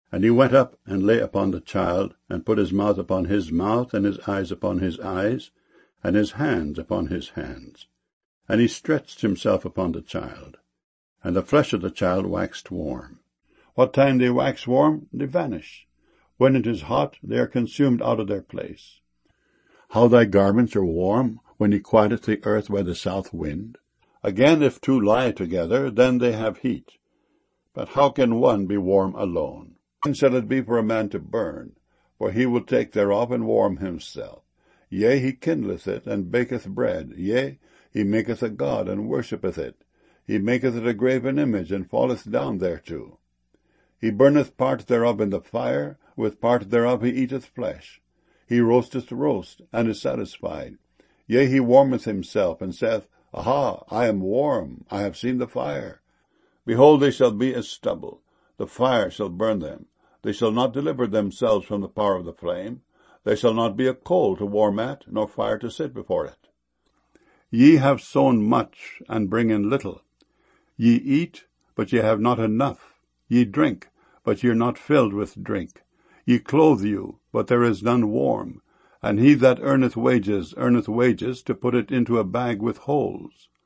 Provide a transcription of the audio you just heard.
And he went up and lay upon the child, and put his mouth upon his mouth, and his eyes upon his eyes, and his hands upon his hands. And he stretched himself upon the child. And the flesh of the child waxed warm. What time they wax warm, they vanish. When it is hot, they are consumed out of their place. How thy garments are warm, when he quieteth the earth by the south wind. Again, if two lie together, then they have heat. But how can one be warm alone? When shall it be for a man to burn? For he will take thereof and warm himself. Yea, he kindleth it, and baketh bread. Yea, he maketh a god, and worshippeth it. He maketh it a graven image, and falleth down thereto. He burneth part thereof in the fire, with part thereof he eateth flesh. He roasteth roast, and is satisfied. Yea, he warmeth himself, and saith, Aha, I am warm, I have seen the fire. Behold, they shall be as stubble. The fire shall burn them. They shall not deliver themselves from the power of the flame. There shall not be a coal to warm at, nor fire to sit before it. Ye have sown much, and bring in little. Ye eat, but ye have not enough. Ye drink, but ye are not filled with drink. Ye clothe you, but there is none warm. And he that earneth wages to put it into a bag with holes.